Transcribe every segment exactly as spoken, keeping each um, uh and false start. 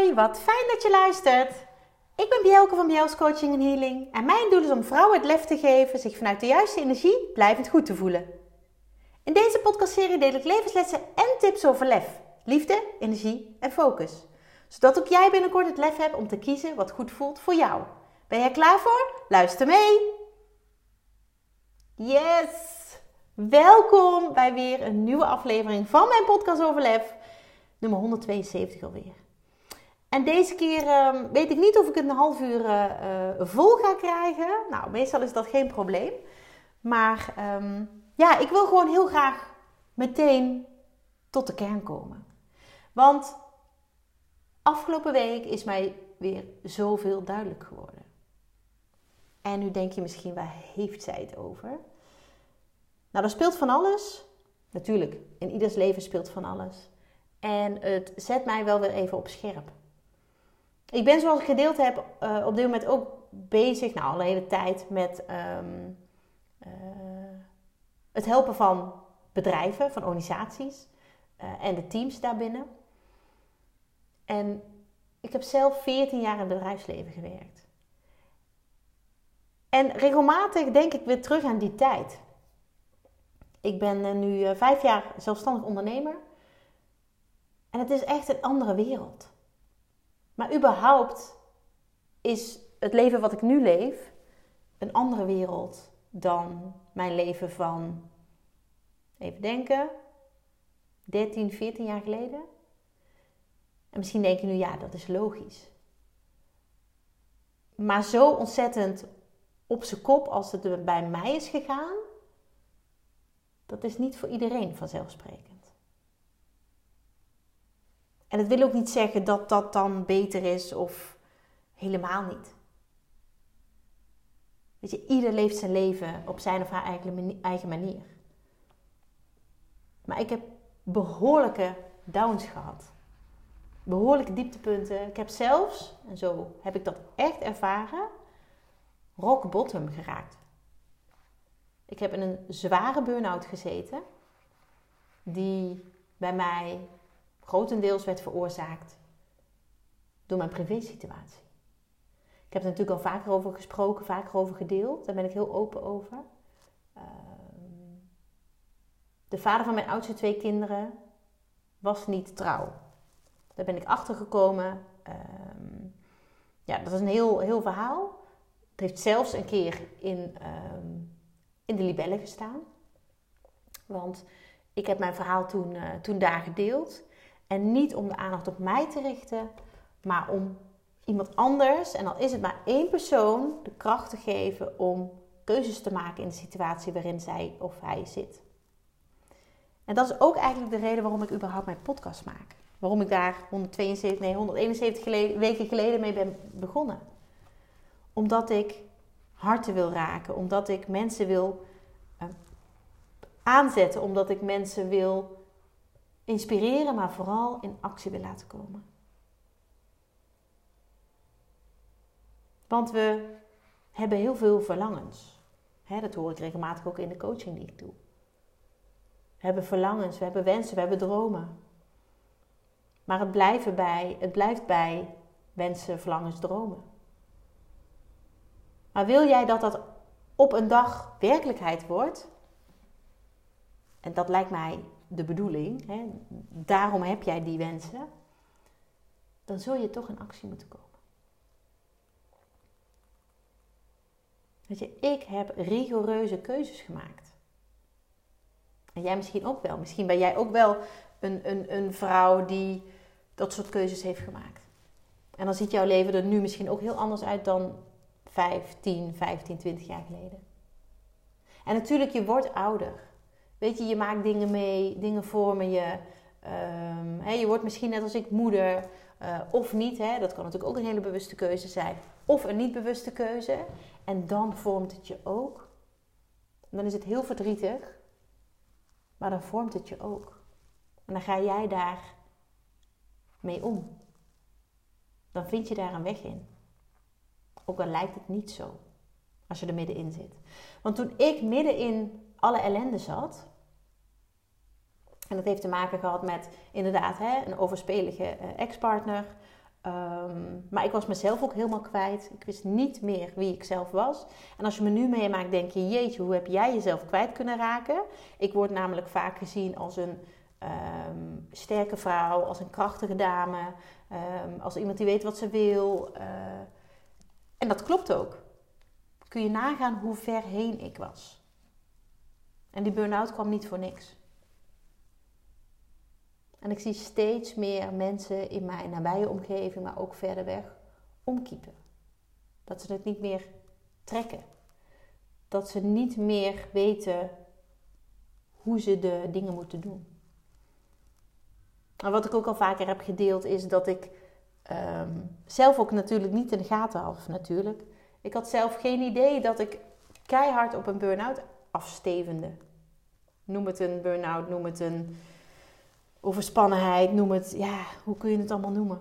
Hoi, wat fijn dat je luistert. Ik ben Bjelke van Bjels Coaching en Healing en mijn doel is om vrouwen het lef te geven zich vanuit de juiste energie blijvend goed te voelen. In deze podcastserie deel ik levenslessen en tips over lef, liefde, energie en focus. Zodat ook jij binnenkort het lef hebt om te kiezen wat goed voelt voor jou. Ben jij klaar voor? Luister mee! Yes! Welkom bij weer een nieuwe aflevering van mijn podcast over lef. Nummer honderdtweeënzeventig alweer. En deze keer uh, weet ik niet of ik het een half uur uh, vol ga krijgen. Nou, meestal is dat geen probleem. Maar um, ja, ik wil gewoon heel graag meteen tot de kern komen. Want afgelopen week is mij weer zoveel duidelijk geworden. En nu denk je misschien, waar heeft zij het over? Nou, er speelt van alles. Natuurlijk, in ieders leven speelt van alles. En het zet mij wel weer even op scherp. Ik ben, zoals ik gedeeld heb, uh, op dit moment ook bezig, nou al de hele tijd, met um, uh, het helpen van bedrijven, van organisaties uh, en de teams daarbinnen. En ik heb zelf veertien jaar in het bedrijfsleven gewerkt. En regelmatig denk ik weer terug aan die tijd. Ik ben uh, nu uh, vijf jaar zelfstandig ondernemer. En het is echt een andere wereld. Maar überhaupt is het leven wat ik nu leef een andere wereld dan mijn leven van, even denken, dertien, veertien jaar geleden. En misschien denk je nu, ja, dat is logisch. Maar zo ontzettend op zijn kop als het bij mij is gegaan, dat is niet voor iedereen vanzelfsprekend. En dat wil ook niet zeggen dat dat dan beter is of helemaal niet. Weet je, ieder leeft zijn leven op zijn of haar eigen manier. Maar ik heb behoorlijke downs gehad. Behoorlijke dieptepunten. Ik heb zelfs, en zo heb ik dat echt ervaren, rock bottom geraakt. Ik heb in een zware burn-out gezeten, die bij mij grotendeels werd veroorzaakt door mijn privésituatie. Ik heb er natuurlijk al vaker over gesproken, vaker over gedeeld. Daar ben ik heel open over. Uh, de vader van mijn oudste twee kinderen was niet trouw. Daar ben ik achter gekomen. Uh, ja, dat is een heel, heel verhaal. Het heeft zelfs een keer in, uh, in de libellen gestaan. Want ik heb mijn verhaal toen, uh, toen daar gedeeld. En niet om de aandacht op mij te richten, maar om iemand anders, en al is het maar één persoon, de kracht te geven om keuzes te maken in de situatie waarin zij of hij zit. En dat is ook eigenlijk de reden waarom ik überhaupt mijn podcast maak. Waarom ik daar honderdtweeënzeventig, nee, honderdeenenzeventig geleden, weken geleden mee ben begonnen. Omdat ik harten wil raken, omdat ik mensen wil uh, aanzetten, omdat ik mensen wil inspireren, maar vooral in actie wil laten komen. Want we hebben heel veel verlangens. Hè, dat hoor ik regelmatig ook in de coaching die ik doe. We hebben verlangens, we hebben wensen, we hebben dromen. Maar het, blijven bij, het blijft bij wensen, verlangens, dromen. Maar wil jij dat dat op een dag werkelijkheid wordt? En dat lijkt mij de bedoeling, hè? Daarom heb jij die wensen, dan zul je toch in actie moeten komen. Weet je, ik heb rigoureuze keuzes gemaakt. En jij misschien ook wel. Misschien ben jij ook wel een, een, een vrouw die dat soort keuzes heeft gemaakt. En dan ziet jouw leven er nu misschien ook heel anders uit dan vijf, tien, vijftien, twintig jaar geleden. En natuurlijk, je wordt ouder. Weet je, je maakt dingen mee, dingen vormen je. Um, he, je wordt misschien net als ik moeder uh, of niet. Hè, dat kan natuurlijk ook een hele bewuste keuze zijn. Of een niet bewuste keuze. En dan vormt het je ook. En dan is het heel verdrietig. Maar dan vormt het je ook. En dan ga jij daar mee om. Dan vind je daar een weg in. Ook al lijkt het niet zo. Als je er middenin zit. Want toen ik midden in alle ellende zat. En dat heeft te maken gehad met inderdaad hè, een overspelige uh, ex-partner. Um, maar ik was mezelf ook helemaal kwijt. Ik wist niet meer wie ik zelf was. En als je me nu meemaakt, denk je, jeetje, hoe heb jij jezelf kwijt kunnen raken? Ik word namelijk vaak gezien als een um, sterke vrouw, als een krachtige dame, um, als iemand die weet wat ze wil. Uh, en dat klopt ook. Kun je nagaan hoe ver heen ik was. En die burn-out kwam niet voor niks. En ik zie steeds meer mensen in mijn nabije omgeving, maar ook verder weg, omkiepen. Dat ze het niet meer trekken. Dat ze niet meer weten hoe ze de dingen moeten doen. En wat ik ook al vaker heb gedeeld is dat ik um, zelf ook natuurlijk niet in de gaten had. Natuurlijk. Ik had zelf geen idee dat ik keihard op een burn-out afstevende. Noem het een burn-out, noem het een overspannenheid, noem het, ja, hoe kun je het allemaal noemen?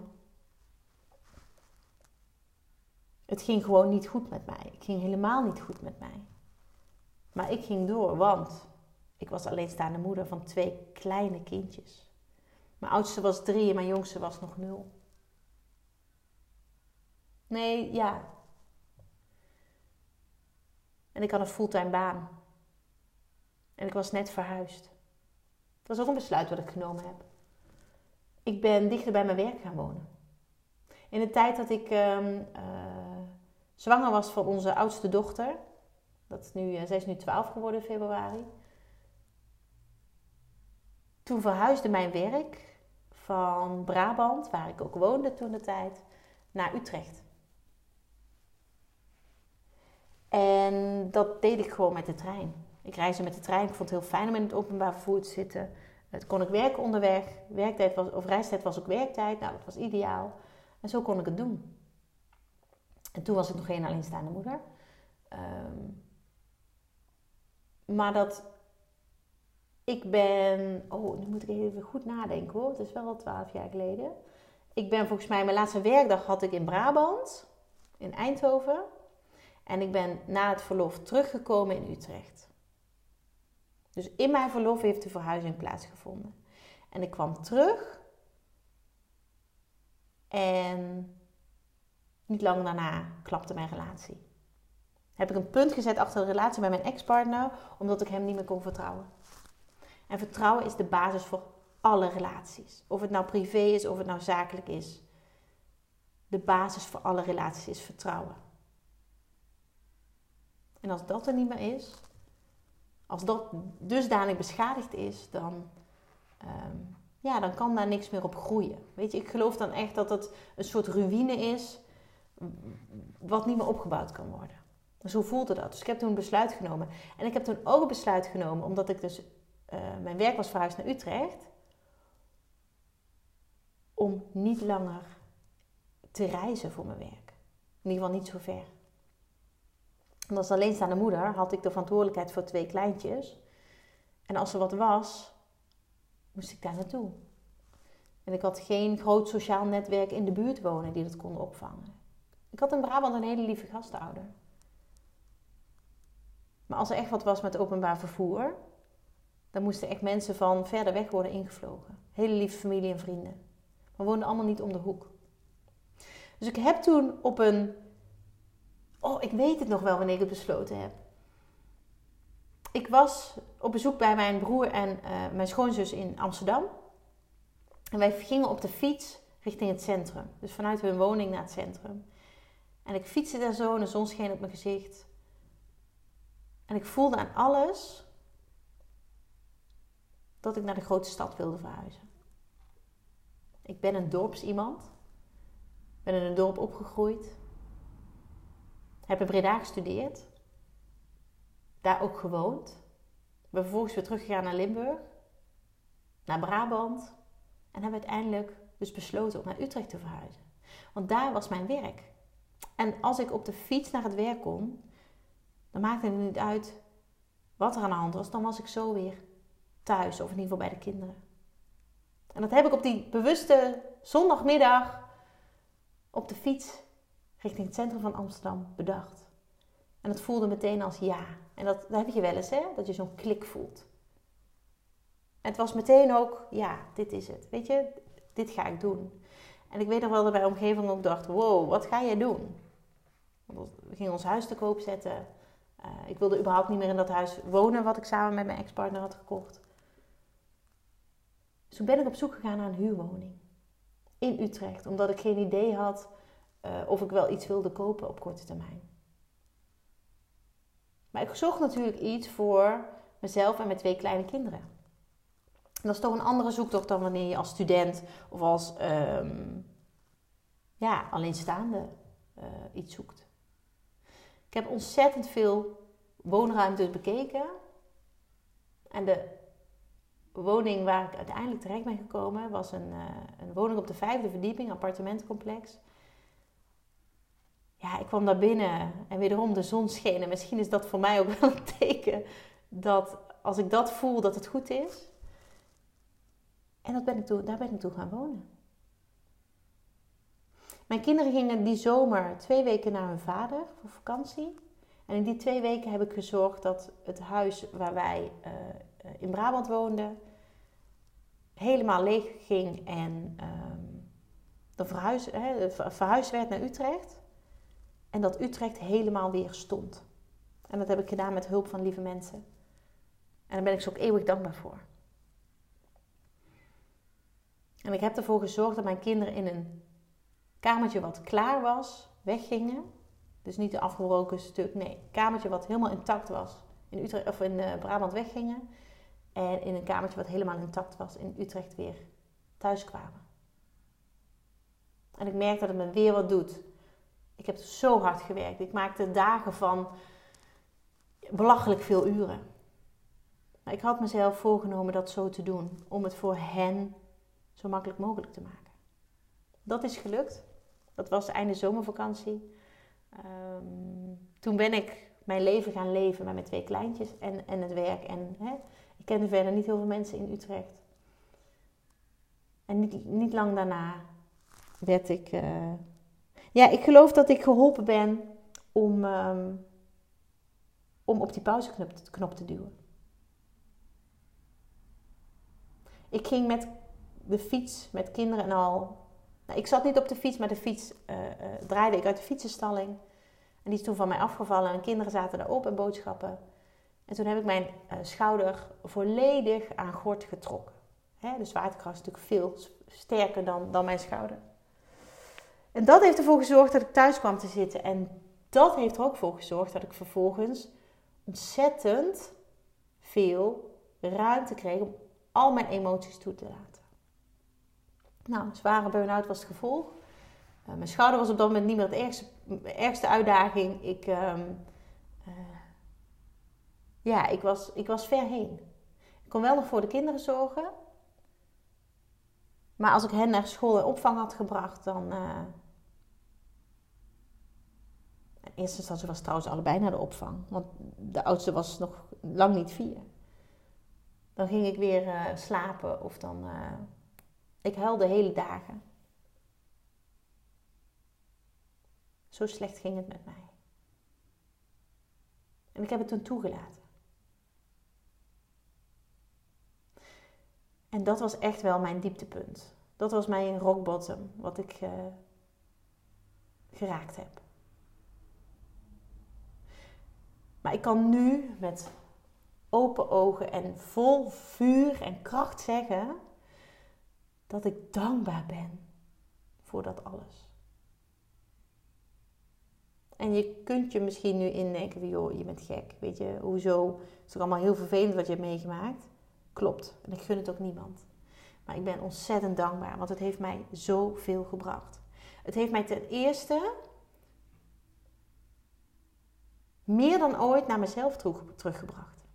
Het ging gewoon niet goed met mij. Het ging helemaal niet goed met mij. Maar ik ging door, want ik was alleenstaande moeder van twee kleine kindjes. Mijn oudste was drie en mijn jongste was nog nul. Nee, ja. En ik had een fulltime baan. En ik was net verhuisd. Dat was ook een besluit wat ik genomen heb. Ik ben dichter bij mijn werk gaan wonen. In de tijd dat ik uh, uh, zwanger was van onze oudste dochter. Dat is nu, uh, zij is nu twaalf geworden in februari. Toen verhuisde mijn werk van Brabant, waar ik ook woonde toen de tijd, naar Utrecht. En dat deed ik gewoon met de trein. Ik reisde met de trein. Ik vond het heel fijn om in het openbaar vervoer te zitten. Het kon ik werken onderweg. Werktijd was, of reistijd was ook werktijd. Nou, dat was ideaal. En zo kon ik het doen. En toen was ik nog geen alleenstaande moeder. Um, maar dat... Ik ben... Oh, nu moet ik even goed nadenken hoor. Het is wel al twaalf jaar geleden. Ik ben volgens mij... Mijn laatste werkdag had ik in Brabant. In Eindhoven. En ik ben na het verlof teruggekomen in Utrecht. Dus in mijn verlof heeft de verhuizing plaatsgevonden. En ik kwam terug. En niet lang daarna klapte mijn relatie. Heb ik een punt gezet achter de relatie met mijn ex-partner. Omdat ik hem niet meer kon vertrouwen. En vertrouwen is de basis voor alle relaties. Of het nou privé is, of het nou zakelijk is. De basis voor alle relaties is vertrouwen. En als dat er niet meer is, als dat dusdanig beschadigd is, dan, um, ja, dan kan daar niks meer op groeien. Weet je, ik geloof dan echt dat het een soort ruïne is, wat niet meer opgebouwd kan worden. Zo voelde dat. Dus ik heb toen een besluit genomen. En ik heb toen ook een besluit genomen, omdat ik dus, uh, mijn werk was verhuisd naar Utrecht, om niet langer te reizen voor mijn werk. In ieder geval niet zo ver. En als alleenstaande moeder had ik de verantwoordelijkheid voor twee kleintjes. En als er wat was, moest ik daar naartoe. En ik had geen groot sociaal netwerk in de buurt wonen die dat kon opvangen. Ik had in Brabant een hele lieve gastouder. Maar als er echt wat was met openbaar vervoer, dan moesten echt mensen van verder weg worden ingevlogen. Hele lieve familie en vrienden. We woonden allemaal niet om de hoek. Dus ik heb toen op een... Oh, ik weet het nog wel wanneer ik het besloten heb. Ik was op bezoek bij mijn broer en uh, mijn schoonzus in Amsterdam. En wij gingen op de fiets richting het centrum. Dus vanuit hun woning naar het centrum. En ik fietste daar zo en de zon scheen op mijn gezicht. En ik voelde aan alles dat ik naar de grote stad wilde verhuizen. Ik ben een dorpsiemand. Ik ben in een dorp opgegroeid. Heb in Breda gestudeerd. Daar ook gewoond. Ben vervolgens weer teruggegaan naar Limburg. Naar Brabant. En heb uiteindelijk dus besloten om naar Utrecht te verhuizen. Want daar was mijn werk. En als ik op de fiets naar het werk kon, dan maakte het niet uit wat er aan de hand was. Dan was ik zo weer thuis. Of in ieder geval bij de kinderen. En dat heb ik op die bewuste zondagmiddag op de fiets richting het centrum van Amsterdam bedacht. En dat voelde meteen als ja. En dat, dat heb je wel eens, hè? Dat je zo'n klik voelt. En het was meteen ook, ja, dit is het. Weet je, dit ga ik doen. En ik weet nog wel dat mijn omgeving ook dacht, wow, wat ga jij doen? Want we gingen ons huis te koop zetten. Uh, ik wilde überhaupt niet meer in dat huis wonen wat ik samen met mijn ex-partner had gekocht. Dus toen ben ik op zoek gegaan naar een huurwoning. In Utrecht. Omdat ik geen idee had uh, of ik wel iets wilde kopen op korte termijn. Maar ik zocht natuurlijk iets voor mezelf en mijn twee kleine kinderen. En dat is toch een andere zoektocht dan wanneer je als student of als um, ja, alleenstaande uh, iets zoekt. Ik heb ontzettend veel woonruimtes bekeken. En de woning waar ik uiteindelijk terecht ben gekomen was een, uh, een woning op de vijfde verdieping, een appartementencomplex. Ja, ik kwam daar binnen en wederom de zon scheen. En misschien is dat voor mij ook wel een teken dat als ik dat voel, dat het goed is. En dat ben ik toe, daar ben ik toe gaan wonen. Mijn kinderen gingen die zomer twee weken naar hun vader voor vakantie. En in die twee weken heb ik gezorgd dat het huis waar wij uh, in Brabant woonden helemaal leeg ging en um, de verhuis, hè, verhuisd werd naar Utrecht. En dat Utrecht helemaal weer stond. En dat heb ik gedaan met hulp van lieve mensen. En daar ben ik ze ook eeuwig dankbaar voor. En ik heb ervoor gezorgd dat mijn kinderen in een kamertje wat klaar was, weggingen. Dus niet een afgebroken stuk, nee. Een kamertje wat helemaal intact was, in Utrecht, of in uh, Brabant weggingen. En in een kamertje wat helemaal intact was, in Utrecht weer thuis kwamen. En ik merk dat het me weer wat doet. Ik heb zo hard gewerkt. Ik maakte dagen van belachelijk veel uren. Maar ik had mezelf voorgenomen dat zo te doen. Om het voor hen zo makkelijk mogelijk te maken. Dat is gelukt. Dat was einde zomervakantie. Um, toen ben ik mijn leven gaan leven met mijn twee kleintjes en, en het werk. En hè, ik kende verder niet heel veel mensen in Utrecht. En niet, niet lang daarna werd ik... Uh, ja, ik geloof dat ik geholpen ben om, um, om op die pauzeknop knop te duwen. Ik ging met de fiets, met kinderen en al... Nou, ik zat niet op de fiets, maar de fiets uh, uh, draaide ik uit de fietsenstalling. En die is toen van mij afgevallen en kinderen zaten daarop en boodschappen. En toen heb ik mijn uh, schouder volledig aan gort getrokken. Hè, de zwaartekracht is natuurlijk veel sterker dan, dan mijn schouder. En dat heeft ervoor gezorgd dat ik thuis kwam te zitten. En dat heeft er ook voor gezorgd dat ik vervolgens ontzettend veel ruimte kreeg om al mijn emoties toe te laten. Nou, een zware burn-out was het gevolg. Uh, mijn schouder was op dat moment niet meer het ergste, ergste uitdaging. Ik, um, uh, ja, ik was, ik was ver heen. Ik kon wel nog voor de kinderen zorgen. Maar als ik hen naar school en opvang had gebracht, dan... Uh, in eerste instantie was het trouwens allebei naar de opvang. Want de oudste was nog lang niet vier. Dan ging ik weer uh, slapen of dan... Uh, ik huilde hele dagen. Zo slecht ging het met mij. En ik heb het toen toegelaten. En dat was echt wel mijn dieptepunt. Dat was mijn rock bottom, wat ik uh, geraakt heb. Maar ik kan nu met open ogen en vol vuur en kracht zeggen dat ik dankbaar ben voor dat alles. En je kunt je misschien nu indenken van, joh, je bent gek. Weet je, hoezo? Het is toch allemaal heel vervelend wat je hebt meegemaakt? Klopt. En ik gun het ook niemand. Maar ik ben ontzettend dankbaar, want het heeft mij zoveel gebracht. Het heeft mij ten eerste meer dan ooit naar mezelf teruggebracht.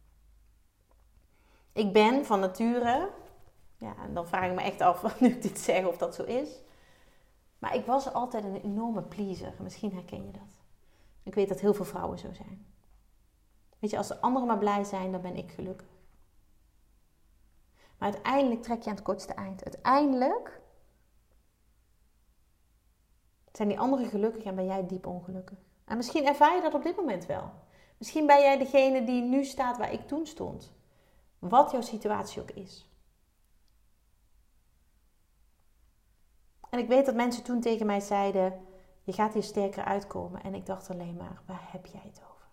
Ik ben van nature, ja, en dan vraag ik me echt af nu ik dit zeg of dat zo is. Maar ik was altijd een enorme pleaser. Misschien herken je dat. Ik weet dat heel veel vrouwen zo zijn. Weet je, als de anderen maar blij zijn, dan ben ik gelukkig. Maar uiteindelijk trek je aan het kortste eind. Uiteindelijk zijn die anderen gelukkig en ben jij diep ongelukkig. En misschien ervaar je dat op dit moment wel. Misschien ben jij degene die nu staat waar ik toen stond. Wat jouw situatie ook is. En ik weet dat mensen toen tegen mij zeiden, je gaat hier sterker uitkomen. En ik dacht alleen maar, waar heb jij het over?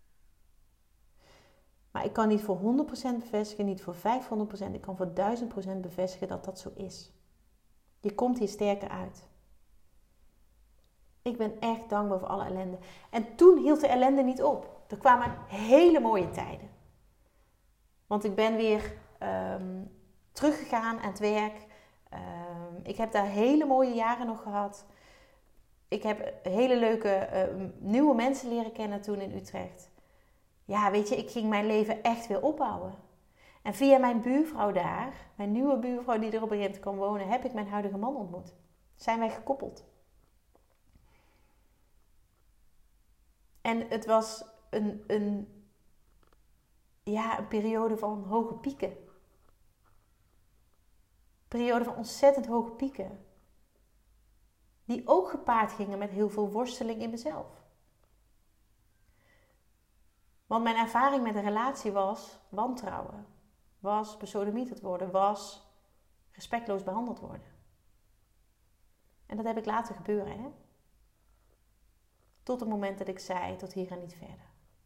Maar ik kan niet voor honderd procent bevestigen, niet voor vijfhonderd procent. Ik kan voor duizend procent bevestigen dat dat zo is. Je komt hier sterker uit. Ik ben echt dankbaar voor alle ellende. En toen hield de ellende niet op. Er kwamen hele mooie tijden. Want ik ben weer um, teruggegaan aan het werk. Um, ik heb daar hele mooie jaren nog gehad. Ik heb hele leuke uh, nieuwe mensen leren kennen toen in Utrecht. Ja, weet je, ik ging mijn leven echt weer opbouwen. En via mijn buurvrouw daar, mijn nieuwe buurvrouw die er op een gegeven moment kwam wonen, heb ik mijn huidige man ontmoet. Zijn wij gekoppeld. En het was een, een, ja, een periode van hoge pieken. Een periode van ontzettend hoge pieken. Die ook gepaard gingen met heel veel worsteling in mezelf. Want mijn ervaring met een relatie was wantrouwen. Was besodemieterd worden. Was respectloos behandeld worden. En dat heb ik laten gebeuren, hè. Tot het moment dat ik zei, tot hier en niet verder.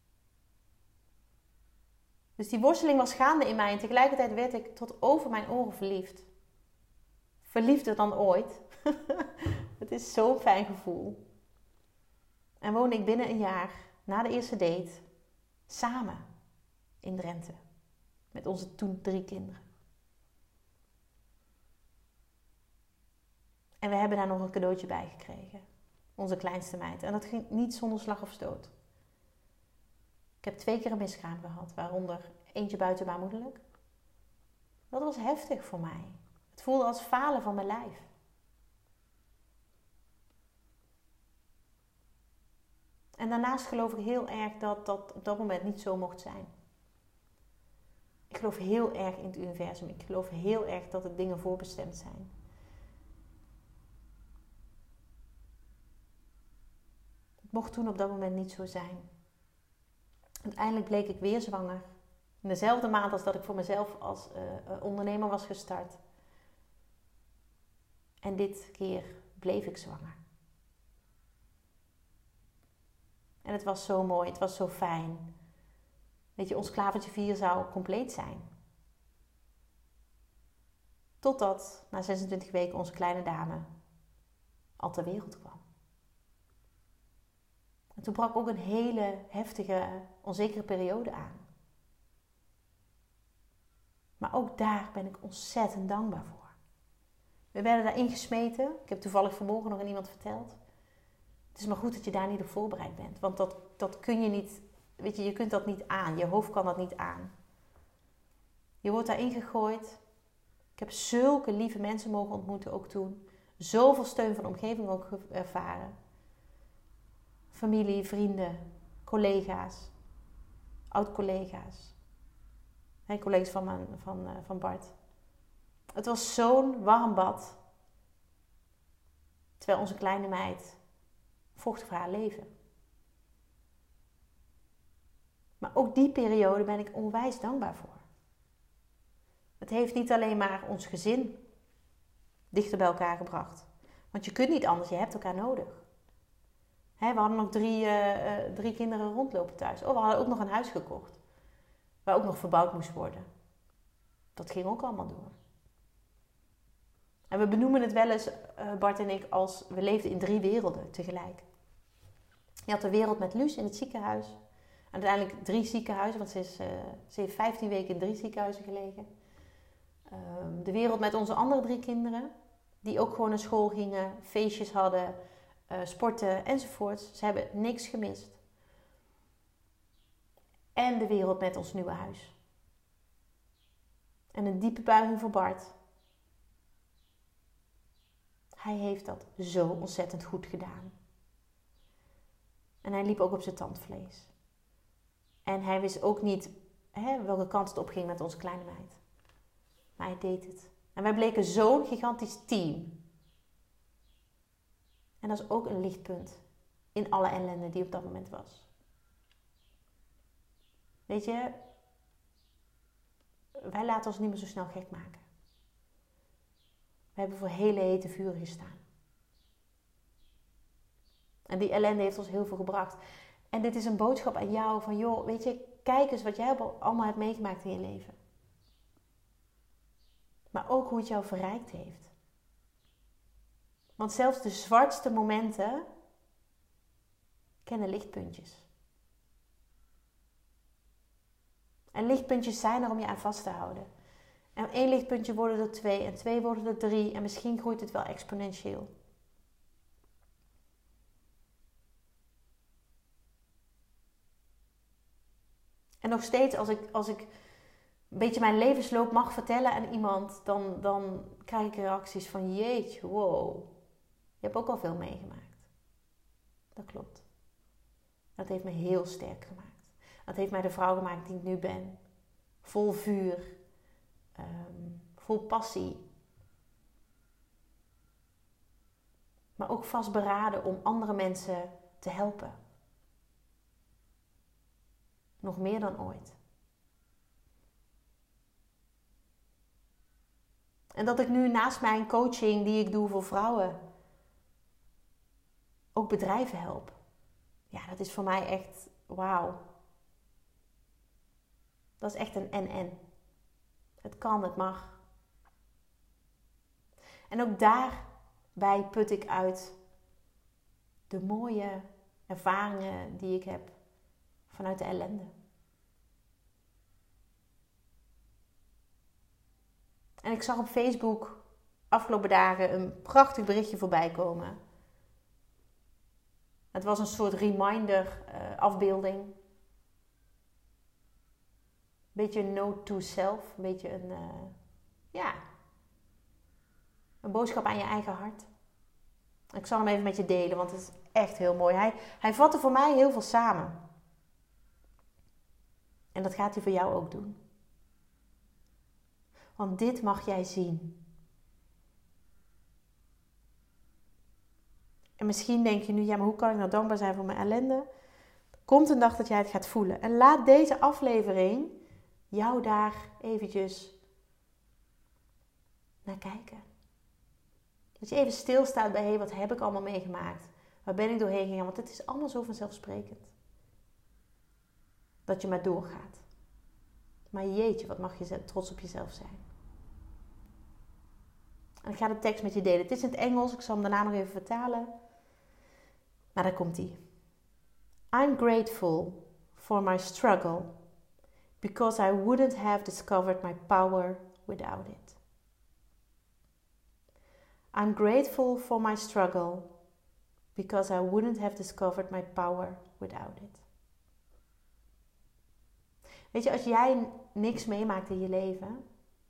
Dus die worsteling was gaande in mij. En tegelijkertijd werd ik tot over mijn oren verliefd. Verliefder dan ooit. Het is zo'n fijn gevoel. En woonde ik binnen een jaar, na de eerste date, samen in Drenthe. Met onze toen drie kinderen. En we hebben daar nog een cadeautje bij gekregen. Onze kleinste meid. En dat ging niet zonder slag of stoot. Ik heb twee keer een miskraam gehad. Waaronder eentje buitenbaarmoederlijk. Dat was heftig voor mij. Het voelde als falen van mijn lijf. En daarnaast geloof ik heel erg dat dat op dat moment niet zo mocht zijn. Ik geloof heel erg in het universum. Ik geloof heel erg dat er dingen voorbestemd zijn. Het mocht toen op dat moment niet zo zijn. Uiteindelijk bleek ik weer zwanger. In dezelfde maand als dat ik voor mezelf als uh, ondernemer was gestart. En dit keer bleef ik zwanger. En het was zo mooi, het was zo fijn. Weet je, ons klavertje vier zou compleet zijn. Totdat na zesentwintig weken onze kleine dame al ter wereld kwam. En toen brak ook een hele heftige, onzekere periode aan. Maar ook daar ben ik ontzettend dankbaar voor. We werden daarin gesmeten. Ik heb toevallig vanmorgen nog aan iemand verteld. Het is maar goed dat je daar niet op voorbereid bent. Want dat, dat kun je niet, weet je, je kunt dat niet aan. Je hoofd kan dat niet aan. Je wordt daarin gegooid. Ik heb zulke lieve mensen mogen ontmoeten ook toen. Zoveel steun van de omgeving ook ervaren. Familie, vrienden, collega's, oud-collega's. Hey, collega's van, mijn, van, uh, van Bart. Het was zo'n warm bad. Terwijl onze kleine meid vocht voor haar leven. Maar ook die periode ben ik onwijs dankbaar voor. Het heeft niet alleen maar ons gezin dichter bij elkaar gebracht. Want je kunt niet anders, je hebt elkaar nodig. He, we hadden nog drie, uh, drie kinderen rondlopen thuis. Oh, we hadden ook nog een huis gekocht. Waar ook nog verbouwd moest worden. Dat ging ook allemaal door. En we benoemen het wel eens, uh, Bart en ik, als we leefden in drie werelden tegelijk. Je had de wereld met Luus in het ziekenhuis. En uiteindelijk drie ziekenhuizen, want ze, is, uh, ze heeft vijftien weken in drie ziekenhuizen gelegen. Uh, de wereld met onze andere drie kinderen. Die ook gewoon naar school gingen, feestjes hadden, uh, sporten enzovoorts. Ze hebben niks gemist. En de wereld met ons nieuwe huis. En een diepe buiging voor Bart. Hij heeft dat zo ontzettend goed gedaan. En hij liep ook op zijn tandvlees. En hij wist ook niet hè, welke kant het op ging met onze kleine meid. Maar hij deed het. En wij bleken zo'n gigantisch team. En dat is ook een lichtpunt in alle ellende die op dat moment was. Weet je, wij laten ons niet meer zo snel gek maken. We hebben voor hele hete vuren gestaan. En die ellende heeft ons heel veel gebracht. En dit is een boodschap aan jou van, joh, weet je, kijk eens wat jij allemaal hebt meegemaakt in je leven. Maar ook hoe het jou verrijkt heeft. Want zelfs de zwartste momenten kennen lichtpuntjes. En lichtpuntjes zijn er om je aan vast te houden. En één lichtpuntje worden er twee en twee worden er drie. En misschien groeit het wel exponentieel. En nog steeds als ik, als ik een beetje mijn levensloop mag vertellen aan iemand, dan, dan krijg ik reacties van jeetje, wow. Je hebt ook al veel meegemaakt. Dat klopt. Dat heeft me heel sterk gemaakt. Dat heeft mij de vrouw gemaakt die ik nu ben. Vol vuur. Um, vol passie. Maar ook vastberaden om andere mensen te helpen. Nog meer dan ooit. En dat ik nu naast mijn coaching die ik doe voor vrouwen ook bedrijven help. Ja, dat is voor mij echt wauw. Dat is echt een en-en. Het kan, het mag. En ook daarbij put ik uit de mooie ervaringen die ik heb vanuit de ellende. En ik zag op Facebook afgelopen dagen een prachtig berichtje voorbij komen. Het was een soort reminder uh, afbeelding. Een beetje een note to self. Een beetje een, uh, ja, een boodschap aan je eigen hart. Ik zal hem even met je delen, want het is echt heel mooi. Hij, hij vatte voor mij heel veel samen. En dat gaat hij voor jou ook doen. Want dit mag jij zien. En misschien denk je nu, ja, maar hoe kan ik nou dankbaar zijn voor mijn ellende? Er komt een dag dat jij het gaat voelen. En laat deze aflevering jou daar eventjes naar kijken. Dat je even stilstaat bij, hé, wat heb ik allemaal meegemaakt? Waar ben ik doorheen gegaan? Want het is allemaal zo vanzelfsprekend. Dat je maar doorgaat. Maar jeetje, wat mag je trots op jezelf zijn. En ik ga de tekst met je delen. Het is in het Engels, ik zal hem daarna nog even vertalen. Maar daar komt ie. I'm grateful for my struggle because I wouldn't have discovered my power without it. I'm grateful for my struggle because I wouldn't have discovered my power without it. Weet je, als jij niks meemaakt in je leven,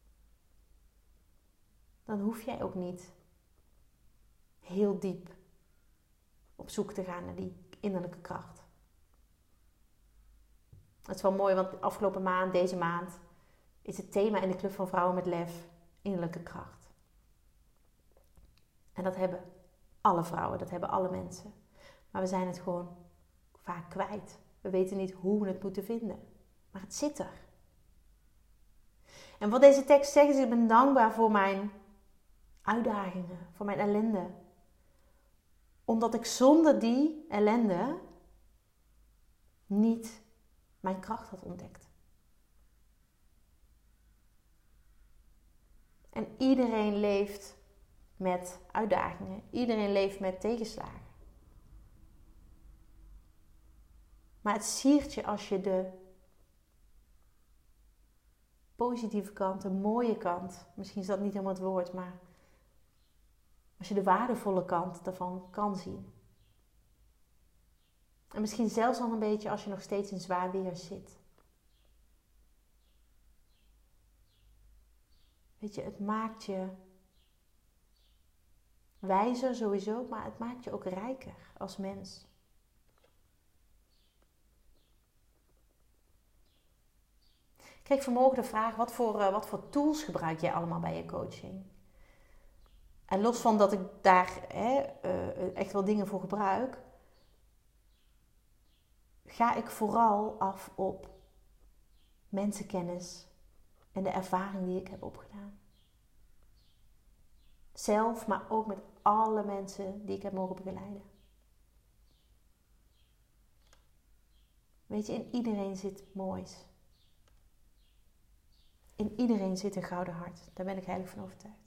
dan hoef jij ook niet heel diep op zoek te gaan naar die innerlijke kracht. Het is wel mooi, want de afgelopen maand, deze maand, is het thema in de Club van Vrouwen met Lef innerlijke kracht. En dat hebben alle vrouwen, dat hebben alle mensen. Maar we zijn het gewoon vaak kwijt. We weten niet hoe we het moeten vinden. Maar het zit er. En wat deze tekst zegt is, ik ben dankbaar voor mijn uitdagingen, voor mijn ellende. Omdat ik zonder die ellende niet mijn kracht had ontdekt. En iedereen leeft met uitdagingen. Iedereen leeft met tegenslagen. Maar het siert je als je de positieve kant, de mooie kant, misschien is dat niet helemaal het woord, maar als je de waardevolle kant daarvan kan zien. En misschien zelfs al een beetje als je nog steeds in zwaar weer zit. Weet je, het maakt je wijzer sowieso, maar het maakt je ook rijker als mens. Ik kreeg vanmorgen de vraag, wat voor, uh, wat voor tools gebruik jij allemaal bij je coaching? En los van dat ik daar hè, uh, echt wel dingen voor gebruik, ga ik vooral af op mensenkennis en de ervaring die ik heb opgedaan. Zelf, maar ook met alle mensen die ik heb mogen begeleiden. Weet je, in iedereen zit moois. In iedereen zit een gouden hart. Daar ben ik heilig van overtuigd.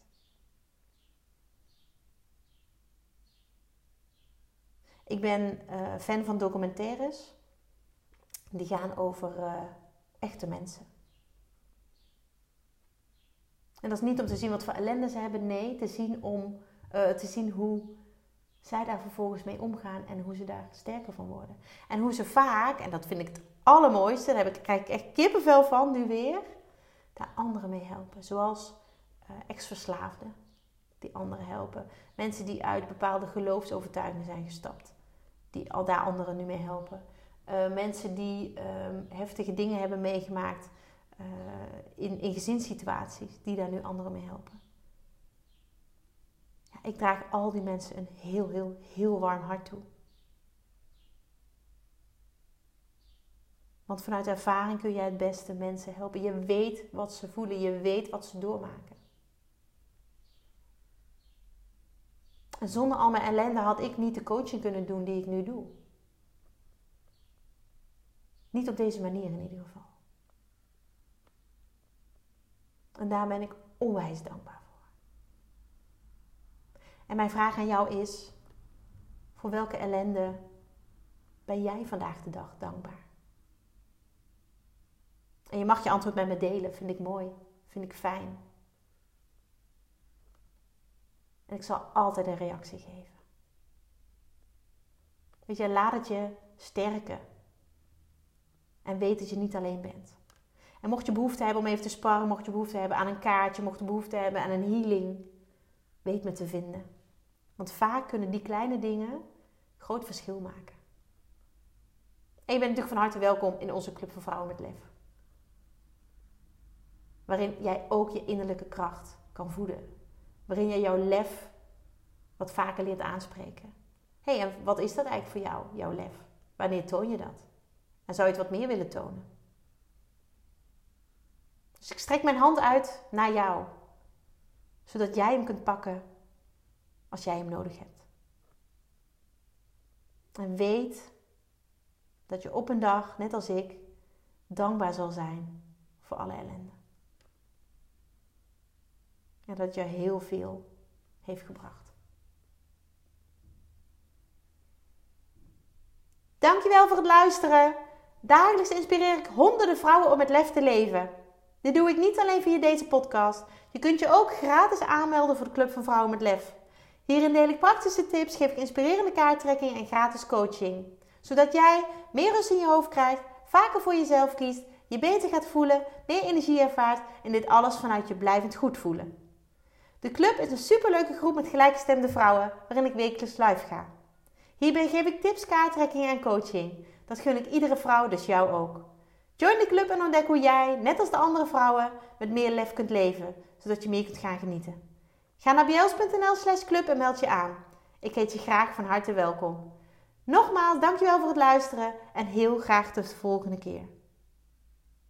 Ik ben uh, fan van documentaires. Die gaan over uh, echte mensen. En dat is niet om te zien wat voor ellende ze hebben. Nee, te zien, om, uh, te zien hoe zij daar vervolgens mee omgaan. En hoe ze daar sterker van worden. En hoe ze vaak, en dat vind ik het allermooiste. Daar heb ik, krijg ik echt kippenvel van nu weer. Daar anderen mee helpen. Zoals uh, ex-verslaafden. Die anderen helpen. Mensen die uit bepaalde geloofsovertuigingen zijn gestapt. Die al daar anderen nu mee helpen. Uh, mensen die um, heftige dingen hebben meegemaakt uh, in, in gezinssituaties. Die daar nu anderen mee helpen. Ja, ik draag al die mensen een heel, heel, heel warm hart toe. Want vanuit ervaring kun jij het beste mensen helpen. Je weet wat ze voelen. Je weet wat ze doormaken. En zonder al mijn ellende had ik niet de coaching kunnen doen die ik nu doe. Niet op deze manier in ieder geval. En daar ben ik onwijs dankbaar voor. En mijn vraag aan jou is: voor welke ellende ben jij vandaag de dag dankbaar? En je mag je antwoord met me delen. Vind ik mooi. Vind ik fijn. En ik zal altijd een reactie geven. Weet je, laat het je sterken. En weet dat je niet alleen bent. En mocht je behoefte hebben om even te sparren, mocht je behoefte hebben aan een kaartje, mocht je behoefte hebben aan een healing, weet me te vinden. Want vaak kunnen die kleine dingen groot verschil maken. En je bent natuurlijk van harte welkom in onze Club voor Vrouwen met Lef. Waarin jij ook je innerlijke kracht kan voeden. Waarin je jouw lef wat vaker leert aanspreken. Hé, hey, en wat is dat eigenlijk voor jou, jouw lef? Wanneer toon je dat? En zou je het wat meer willen tonen? Dus ik strek mijn hand uit naar jou. Zodat jij hem kunt pakken als jij hem nodig hebt. En weet dat je op een dag, net als ik, dankbaar zal zijn voor alle ellende. En dat je heel veel heeft gebracht. Dankjewel voor het luisteren. Dagelijks inspireer ik honderden vrouwen om met lef te leven. Dit doe ik niet alleen via deze podcast. Je kunt je ook gratis aanmelden voor de Club van Vrouwen met Lef. Hierin deel ik praktische tips, geef ik inspirerende kaarttrekkingen en gratis coaching. Zodat jij meer rust in je hoofd krijgt, vaker voor jezelf kiest, je beter gaat voelen, meer energie ervaart en dit alles vanuit je blijvend goed voelen. De club is een superleuke groep met gelijkgestemde vrouwen waarin ik wekelijks live ga. Hierbij geef ik tips, kaarttrekkingen en coaching. Dat gun ik iedere vrouw, dus jou ook. Join de club en ontdek hoe jij, net als de andere vrouwen, met meer lef kunt leven, zodat je meer kunt gaan genieten. Ga naar bjels.nl slash club en meld je aan. Ik heet je graag van harte welkom. Nogmaals, dankjewel voor het luisteren en heel graag tot de volgende keer.